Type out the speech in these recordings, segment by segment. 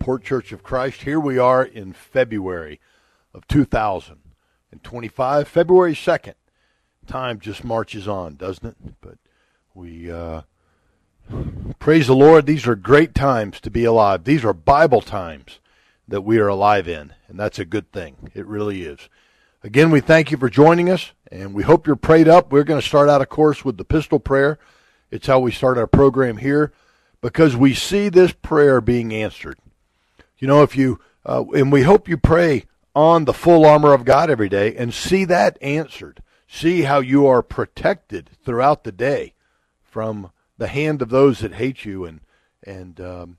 Support Church of Christ. Here we are in February of 2025, February 2nd. Time just marches on, doesn't it? But we praise the Lord. These are great times to be alive. These are Bible times that we are alive in, and that's a good thing. It really is. Again, we thank you for joining us, and we hope you're prayed up. We're going to start out, of course, with the pistol prayer. It's how we start our program here, because we see this prayer being answered. You know, if you, and we hope you pray on the full armor of God every day and see that answered. See how you are protected throughout the day from the hand of those that hate you and in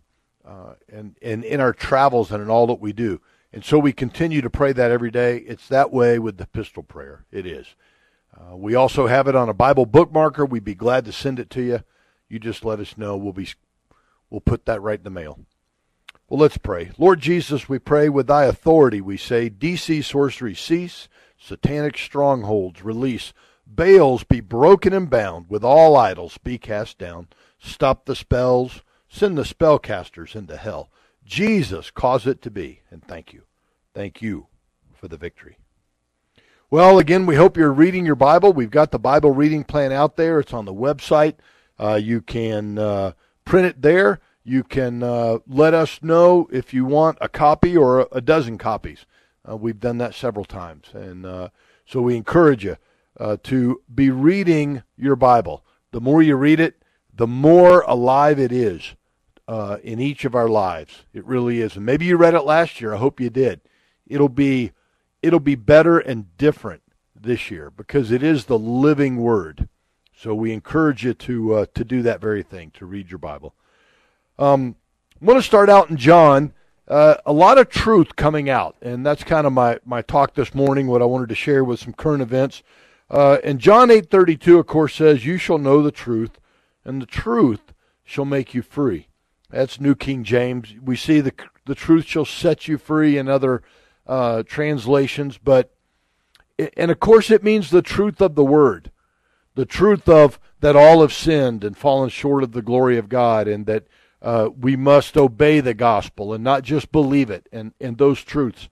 our travels and in all that we do. And so we continue to pray that every day. It's that way with the pistol prayer. It is. We also have it on a Bible bookmarker. We'd be glad to send it to you. You just let us know. We'll put that right in the mail. Well, let's pray. Lord Jesus, we pray with thy authority. We say, DC sorcery cease, satanic strongholds release, Baals be broken and bound, with all idols be cast down. Stop the spells, send the spellcasters into hell. Jesus, cause it to be, and thank you. Thank you for the victory. Well, again, we hope you're reading your Bible. We've got the Bible reading plan out there. It's on the website. You can print it there. You can let us know if you want a copy or a dozen copies. We've done that several times. And so we encourage you to be reading your Bible. The more you read it, the more alive it is in each of our lives. It really is. And maybe you read it last year. I hope you did. It'll be better and different this year because it is the living Word. So we encourage you to do that very thing, to read your Bible. I want to start out in John. A lot of truth coming out, and that's kind of my talk this morning, what I wanted to share with some current events. And John 8:32, of course, says, "You shall know the truth, and the truth shall make you free." That's New King James. We see the truth shall set you free in other translations, and of course it means the truth of the Word. The truth of that all have sinned and fallen short of the glory of God, and that we must obey the gospel and not just believe it, and those truths.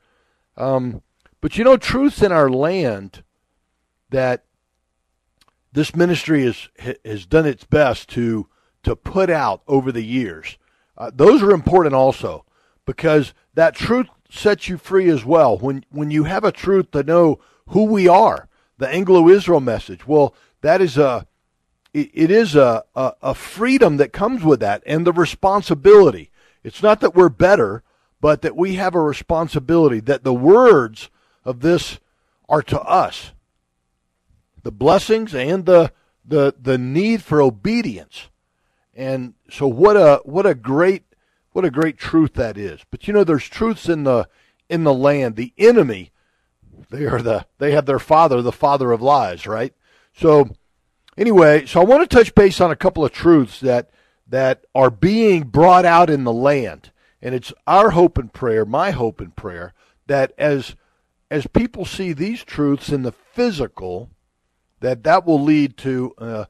But you know, truths in our land that this ministry has done its best to put out over the years. Those are important also, because that truth sets you free as well. When you have a truth to know who we are, the Anglo-Israel message, well, that is it is a freedom that comes with that, and the responsibility. It's not that we're better, but that we have a responsibility, that the words of this are to us. The blessings and the need for obedience. And so what a great truth that is. But you know, there's truths in the land. The enemy, they have their father, the father of lies, right? So anyway, I want to touch base on a couple of truths that are being brought out in the land. And it's our hope and prayer, my hope and prayer, that as people see these truths in the physical, that will lead to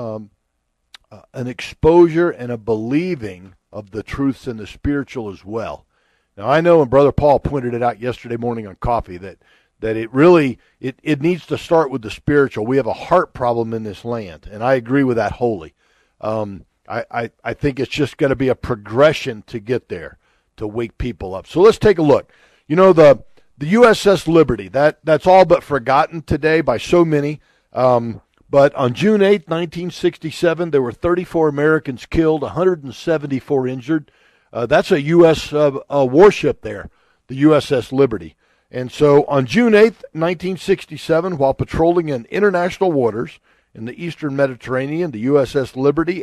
an exposure and a believing of the truths in the spiritual as well. Now, I know, and Brother Paul pointed it out yesterday morning on coffee, that it really needs to start with the spiritual. We have a heart problem in this land, and I agree with that wholly. I think it's just going to be a progression to get there, to wake people up. So let's take a look. You know, the USS Liberty, that's all but forgotten today by so many. But on June 8, 1967, there were 34 Americans killed, 174 injured. That's a U.S. warship there, the USS Liberty. And so on June 8, 1967, while patrolling in international waters in the eastern Mediterranean, the USS Liberty,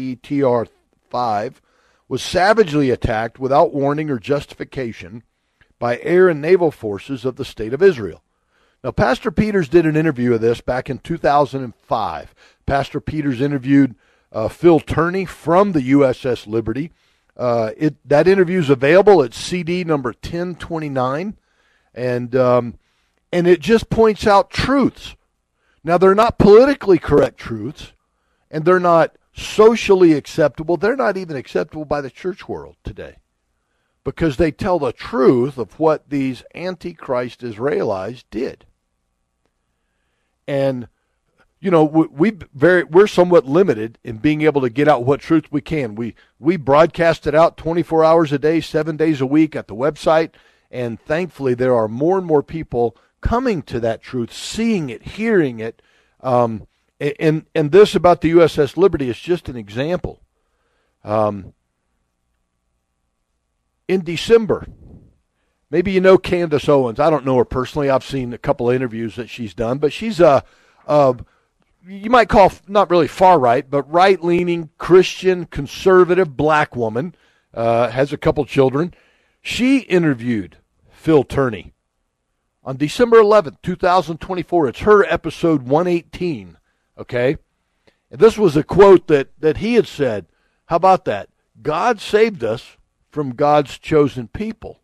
AGTR-5, was savagely attacked without warning or justification by air and naval forces of the State of Israel. Now, Pastor Peters did an interview of this back in 2005. Pastor Peters interviewed Phil Turney from the USS Liberty. That interview is available at CD number 1029, and it just points out truths. Now, they're not politically correct truths, and they're not socially acceptable. They're not even acceptable by the church world today. because they tell the truth of what these Antichrist Israelites did. And, you know, we're somewhat limited in being able to get out what truth we can. We broadcast it out 24 hours a day, 7 days a week at the website, and thankfully there are more and more people coming to that truth, seeing it, hearing it. And this about the USS Liberty is just an example. In December, maybe you know Candace Owens. I don't know her personally. I've seen a couple of interviews that she's done, but she's a you might call not really far right, but right-leaning, Christian, conservative black woman, has a couple children. She interviewed Phil Turney on December 11th, 2024. It's her episode 118, okay? And this was a quote that he had said. How about that? God saved us from God's chosen people.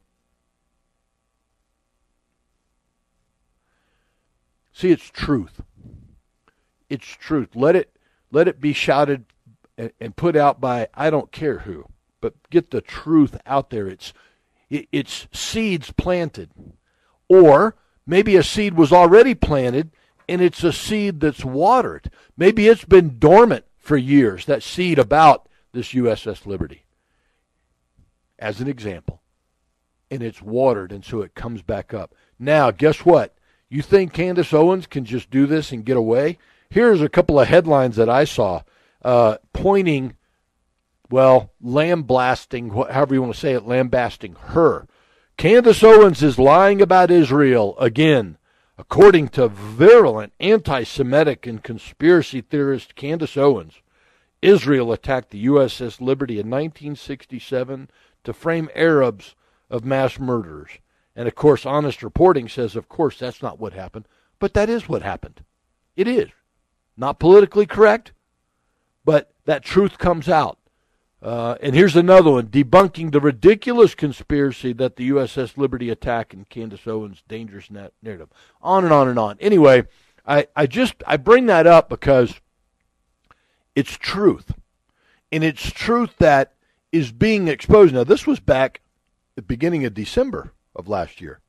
See, it's truth. It's truth. Let it be shouted and put out by I don't care who, but get the truth out there. It's seeds planted. Or maybe a seed was already planted and it's a seed that's watered. Maybe it's been dormant for years, that seed about this USS Liberty, as an example. And it's watered, and so it comes back up. Now, guess what? You think Candace Owens can just do this and get away? Here's a couple of headlines that I saw pointing, well, lambasting, however you want to say it, lambasting her. Candace Owens is lying about Israel again. According to virulent anti-Semitic and conspiracy theorist Candace Owens, Israel attacked the USS Liberty in 1967 to frame Arabs of mass murderers. And, of course, Honest Reporting says, of course, that's not what happened. But that is what happened. It is. Not politically correct, but that truth comes out. And here's another one, debunking the ridiculous conspiracy that the USS Liberty attack and Candace Owens' dangerous narrative. On and on and on. Anyway, I bring that up because it's truth. And it's truth that is being exposed. Now, this was back at the beginning of December of last year.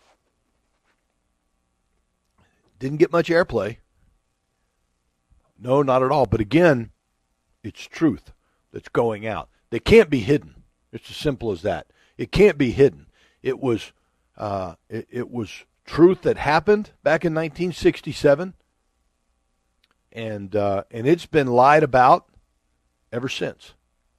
Didn't get much airplay. No, not at all. But again, it's truth that's going out. They can't be hidden. It's as simple as that. It can't be hidden. It was truth that happened back in 1967, and it's been lied about ever since.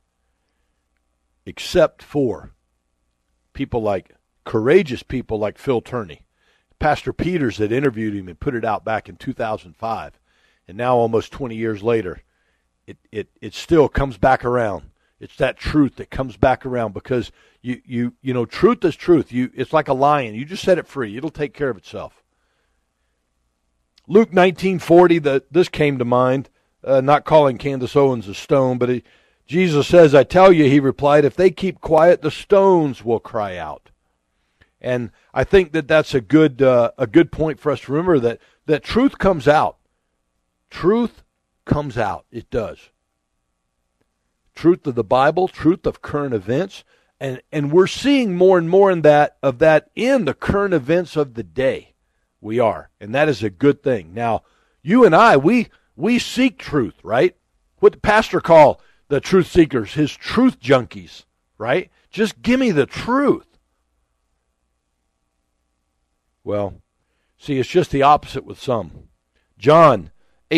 Except for people like courageous people like Phil Turney. Pastor Peters had interviewed him and put it out back in 2005. And now almost 20 years later, it still comes back around. It's that truth that comes back around because you know truth is truth. It's like a lion. You just set it free. It'll take care of itself. Luke 19:40, this came to mind, not calling Candace Owens a stone, but Jesus says, I tell you, he replied, if they keep quiet, the stones will cry out. And I think that's a good point for us to remember that truth comes out. Truth comes out. It does. Truth of the Bible, truth of current events, and we're seeing more and more of that in the current events of the day. We are, and that is a good thing. Now, you and I, we seek truth, right? What the pastor call the truth seekers, his truth junkies, right? Just give me the truth. Well, see, it's just the opposite with some. John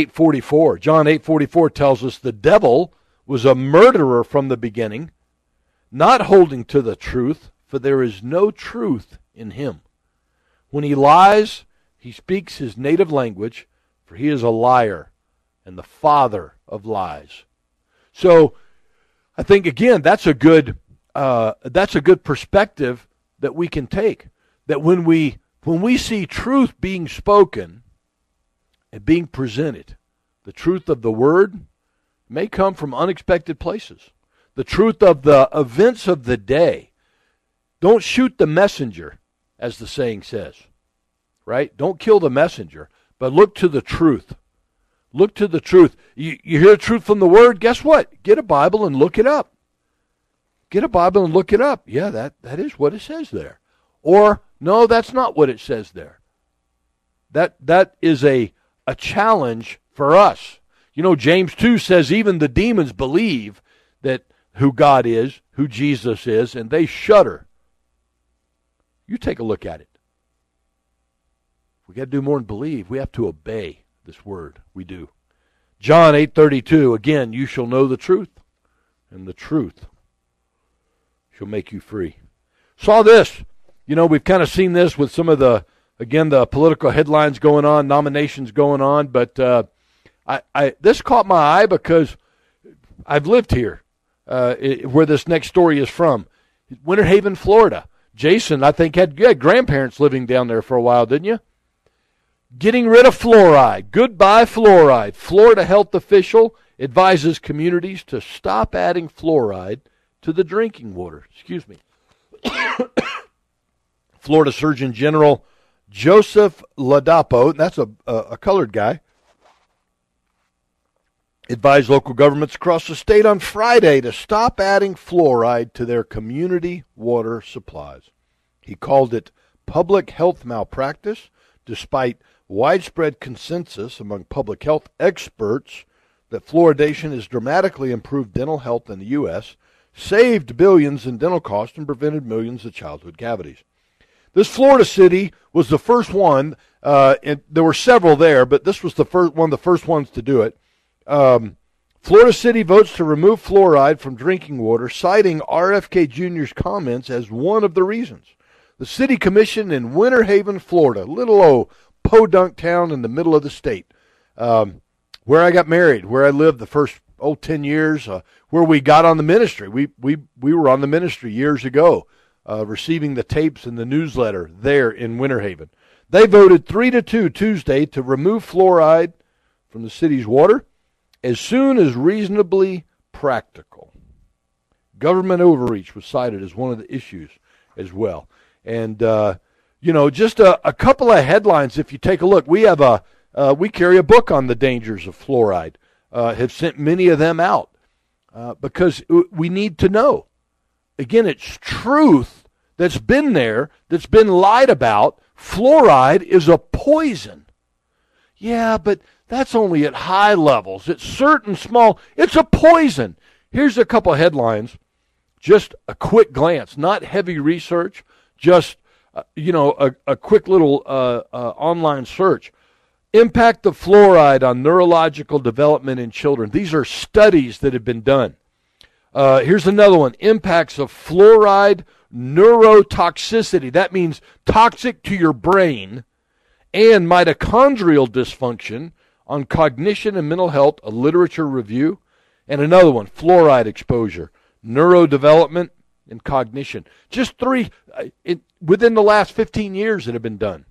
8:44 tells us the devil was a murderer from the beginning, not holding to the truth, for there is no truth in him. When he lies, he speaks his native language, for he is a liar and the father of lies. So, I think again that's a good perspective that we can take. That when we see truth being spoken and being presented, the truth of the word may come from unexpected places. The truth of the events of the day. Don't shoot the messenger, as the saying says. Right? Don't kill the messenger, but look to the truth. Look to the truth. You hear the truth from the word, guess what? Get a Bible and look it up. Get a Bible and look it up. Yeah, that is what it says there. Or, no, that's not what it says there. That is a challenge for us. You know, James 2 says even the demons believe that who God is, who Jesus is, and they shudder. You take a look at it. We got to do more than believe. We have to obey this word. We do. John 8:32, again, you shall know the truth, and the truth shall make you free. Saw this. You know, we've kind of seen this with some of the political headlines going on, nominations going on, but this caught my eye because I've lived here, where this next story is from. Winter Haven, Florida. Jason, I think, had grandparents living down there for a while, didn't you? Getting rid of fluoride. Goodbye fluoride. Florida health official advises communities to stop adding fluoride to the drinking water. Excuse me. Florida Surgeon General Joseph Ladapo, that's a colored guy, advised local governments across the state on Friday to stop adding fluoride to their community water supplies. He called it public health malpractice, despite widespread consensus among public health experts that fluoridation has dramatically improved dental health in the U.S., saved billions in dental costs, and prevented millions of childhood cavities. This Florida city was the first one, and there were several there, but this was one of the first ones to do it. Florida City votes to remove fluoride from drinking water, citing RFK Jr.'s comments as one of the reasons. The city commission in Winter Haven, Florida, little old podunk town in the middle of the state, where I got married, where I lived the first 10 years, where we got on the ministry. We were on the ministry years ago, receiving the tapes and the newsletter there in Winter Haven. They voted 3-2 Tuesday to remove fluoride from the city's water as soon as reasonably practical. Government overreach was cited as one of the issues as well. And, just a couple of headlines. If you take a look, we have we carry a book on the dangers of fluoride. Have sent many of them out because we need to know. Again, it's truth that's been there, that's been lied about. Fluoride is a poison. Yeah, but that's only at high levels. It's certain small. It's a poison. Here's a couple of headlines. Just a quick glance, not heavy research, just, a quick little online search. Impact of fluoride on neurological development in children. These are studies that have been done. Here's another one. Impacts of fluoride neurotoxicity. That means toxic to your brain, and mitochondrial dysfunction on cognition and mental health, a literature review. And another one, fluoride exposure, neurodevelopment and cognition. Just three within the last 15 years that have been done.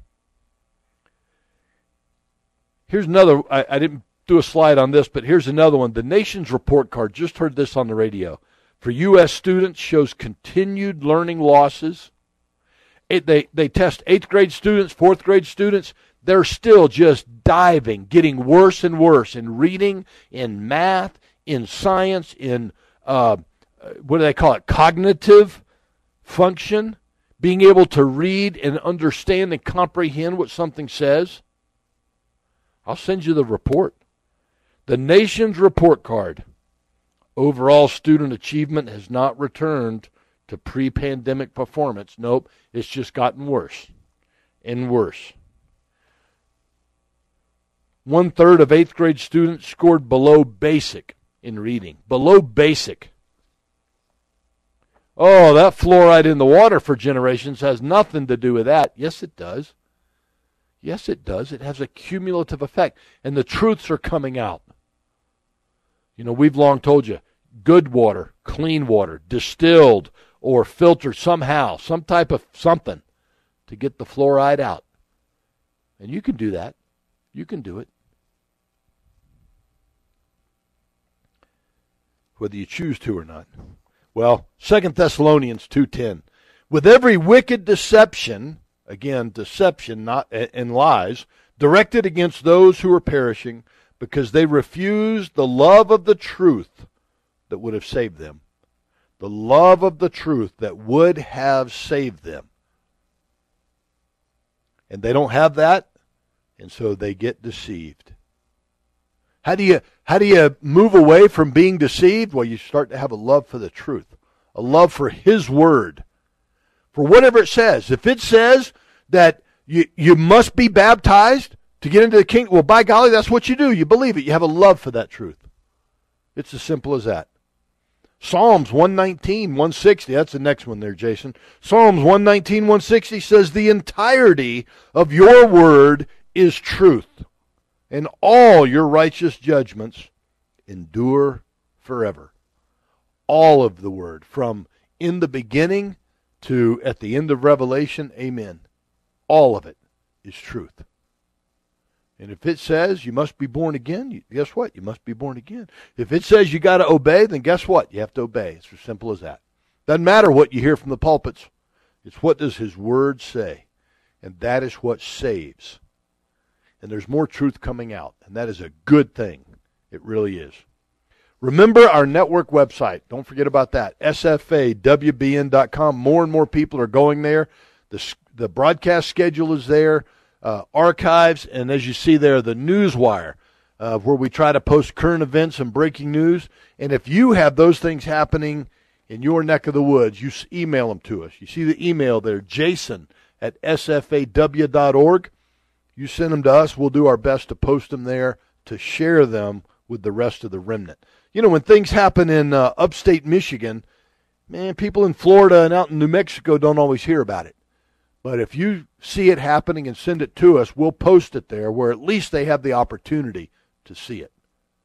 Here's another, I didn't do a slide on this, but here's another one. The Nation's report card, just heard this on the radio, for U.S. students shows continued learning losses. They test 8th grade students, 4th grade students. They're still just diving, getting worse and worse in reading, in math, in science, in, what do they call it, cognitive function, being able to read and understand and comprehend what something says. I'll send you the report. The Nation's report card. Overall student achievement has not returned to pre-pandemic performance. Nope, it's just gotten worse and worse. 1/3 of 8th grade students scored below basic in reading. Below basic. Oh, that fluoride in the water for generations has nothing to do with that. Yes, it does. Yes, it does. It has a cumulative effect, and the truths are coming out. We've long told you, good water, clean water, distilled or filtered somehow, some type of something to get the fluoride out. And you can do that. You can do it. Whether you choose to or not. Well, 2 Thessalonians 2:10. With every wicked deception, again, deception not and lies, directed against those who are perishing, because they refused the love of the truth that would have saved them. The love of the truth that would have saved them. And they don't have that, and so they get deceived. How do you move away from being deceived? Well, you start to have a love for the truth, a love for His Word, for whatever it says. If it says that you must be baptized to get into the kingdom, well, by golly, that's what you do. You believe it. You have a love for that truth. It's as simple as that. Psalms 119, 160, that's the next one there, Jason. Psalms 119, 160 says, the entirety of your word is truth, and all your righteous judgments endure forever. All of the word, from in the beginning to at the end of Revelation, amen. All of it is truth. And if it says you must be born again, guess what? You must be born again. If it says you got to obey, then guess what? You have to obey. It's as simple as that. Doesn't matter what you hear from the pulpits. It's what does His Word say. And that is what saves. And there's more truth coming out. And that is a good thing. It really is. Remember our network website. Don't forget about that. SFAWBN.com. More and more people are going there. The broadcast schedule is there. Archives, and as you see there, the Newswire, where we try to post current events and breaking news. And if you have those things happening in your neck of the woods, you email them to us. You see the email there, jason@sfaw.org. You send them to us. We'll do our best to post them there, to share them with the rest of the remnant. You know, when things happen in upstate Michigan, man, people in Florida and out in New Mexico don't always hear about it. But if you see it happening and send it to us, we'll post it there where at least they have the opportunity to see it.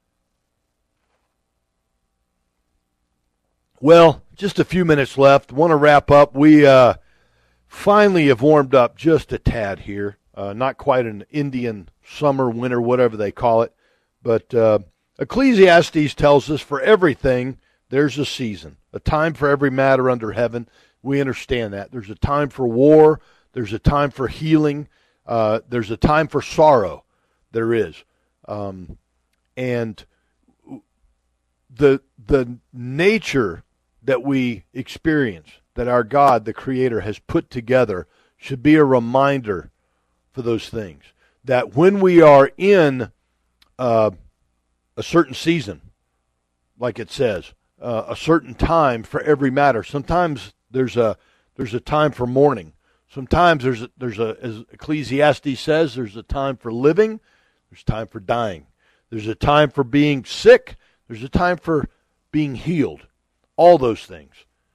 Well, just a few minutes left. Want to wrap up. We finally have warmed up just a tad here. Not quite an Indian summer, winter, whatever they call it. But Ecclesiastes tells us for everything there's a season, a time for every matter under heaven. We understand that. There's a time for war. There's a time for healing. There's a time for sorrow. There is. And the nature that we experience, that our God, the Creator, has put together, should be a reminder for those things. That when we are in a certain season, like it says, a certain time for every matter. Sometimes there's a time for mourning. Sometimes there's a as Ecclesiastes says, there's a time for living, there's time for dying. There's a time for being sick, there's a time for being healed. All those things.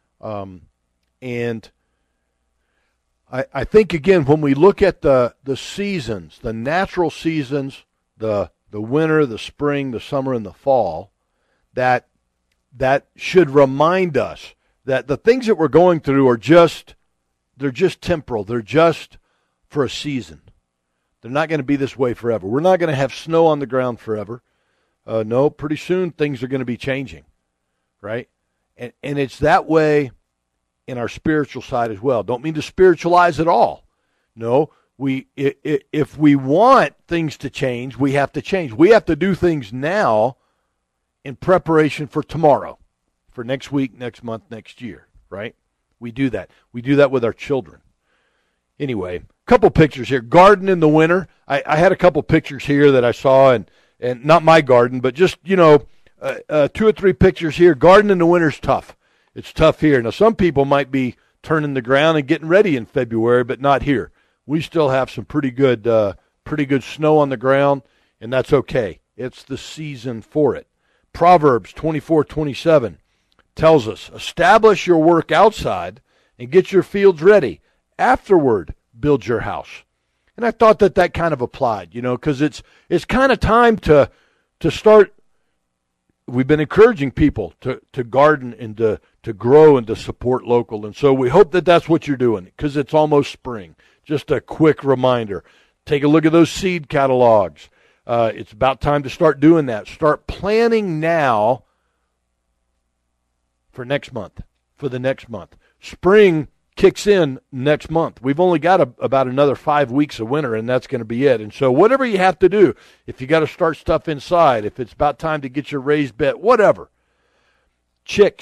And I think, again, when we look at the seasons, the natural seasons, the winter, the spring, the summer, and the fall, that should remind us that the things that we're going through are they're just temporal. They're just for a season. They're not going to be this way forever. We're not going to have snow on the ground forever. No, pretty soon things are going to be changing, right? And it's that way in our spiritual side as well. Don't mean to spiritualize at all. No, if we want things to change, we have to change. We have to do things now in preparation for tomorrow, for next week, next month, next year, right? We do that. We do that with our children. Anyway, a couple pictures here. Garden in the winter. I had a couple pictures here that I saw, and not my garden, but just, 2 or 3 pictures here. Garden in the winter's tough. It's tough here. Now, some people might be turning the ground and getting ready in February, but not here. We still have some pretty good snow on the ground, and that's okay. It's the season for it. Proverbs 24:27 tells us, establish your work outside and get your fields ready. Afterward, build your house. And I thought that kind of applied, because it's kind of time to start. We've been encouraging people to garden and to grow and to support local. And so we hope that that's what you're doing, because it's almost spring. Just a quick reminder. Take a look at those seed catalogs. It's about time to start doing that. Start planning now for next month, for the next month. Spring kicks in next month. We've only got about another 5 weeks of winter, and that's going to be it. And so whatever you have to do, if you got to start stuff inside, if it's about time to get your raised bed, whatever. Chicks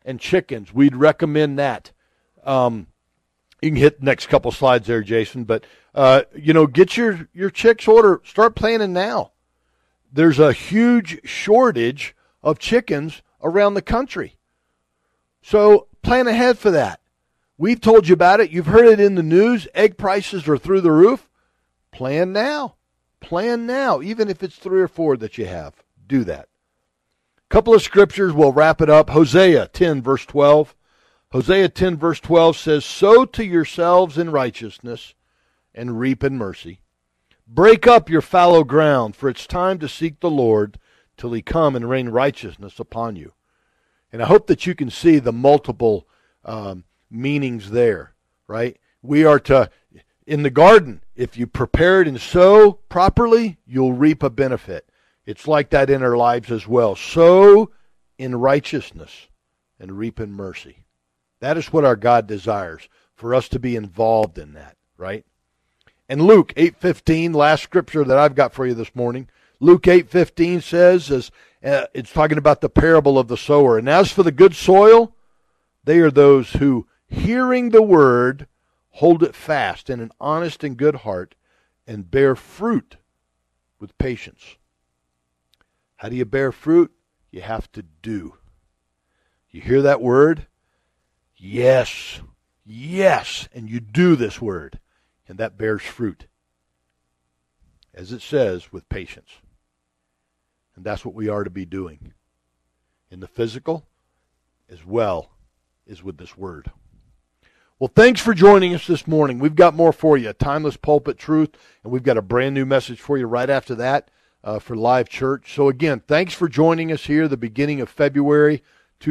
and chickens. We'd recommend that. You can hit the next couple slides there, Jason. But, get your chicks order. Start planning now. There's a huge shortage of chickens around the country. So plan ahead for that. We've told you about it. You've heard it in the news. Egg prices are through the roof. Plan now. Plan now, even if it's 3 or 4 that you have. Do that. Couple of scriptures, we'll wrap it up. Hosea 10, verse 12. Hosea 10, verse 12 says, sow to yourselves in righteousness and reap in mercy. Break up your fallow ground, for it's time to seek the Lord till he come and rain righteousness upon you. And I hope that you can see the multiple meanings there, right? We are to, in the garden, if you prepare it and sow properly, you'll reap a benefit. It's like that in our lives as well. Sow in righteousness and reap in mercy. That is what our God desires, for us to be involved in that, right? And Luke 8:15, last scripture that I've got for you this morning. Luke 8:15 says, it's talking about the parable of the sower. And as for the good soil, they are those who, hearing the word, hold it fast in an honest and good heart, and bear fruit with patience. How do you bear fruit? You have to do. You hear that word? Yes. Yes. And you do this word. And that bears fruit. As it says, with patience. And that's what we are to be doing. In the physical, as well as with this word. Well, thanks for joining us this morning. We've got more for you. Timeless Pulpit Truth. And we've got a brand new message for you right after that for Live Church. So again, thanks for joining us here the beginning of February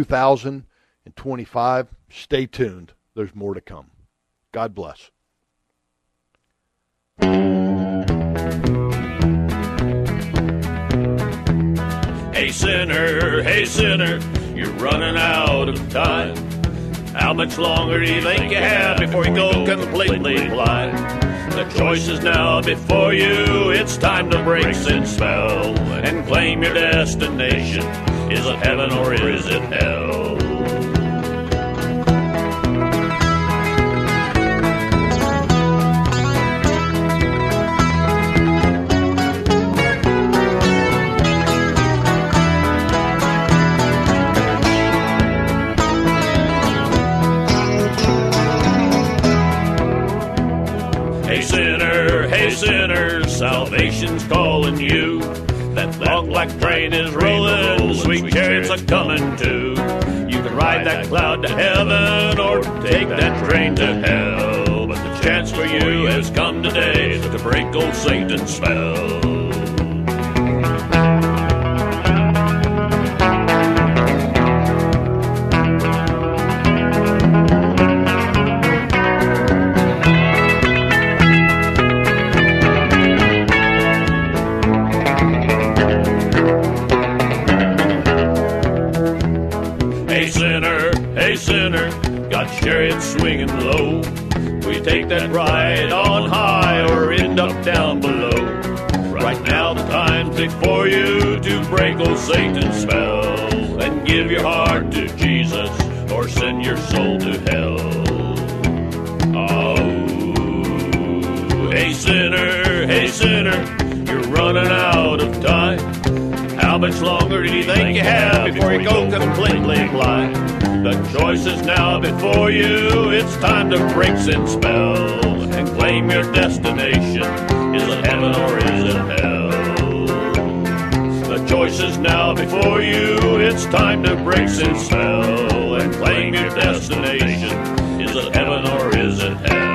2025. Stay tuned. There's more to come. God bless. Hey sinner, you're running out of time. How much longer do you think you have before you go completely blind? The choice is now before you. It's time to break sin's spell and claim your destination. Is it heaven or is it hell? Hey sinner, salvation's calling you. That long black train is rolling, sweet chariots are coming too. You can ride that cloud to heaven or take that train to hell. But the chance for you has come today to break old Satan's spell. Hey sinner, God's chariot swinging low. We take that ride on high or end up down below. Right now the time's before you to break old Satan's spell and give your heart to Jesus or send your soul to hell. Oh, hey sinner, you're running out of time. How much longer do you think you have before you go completely blind? The choice is now before you. It's time to break sin's spell and claim your destination. Is it heaven or is it hell? The choice is now before you. It's time to break sin's spell and claim your destination. Is it heaven or is it hell?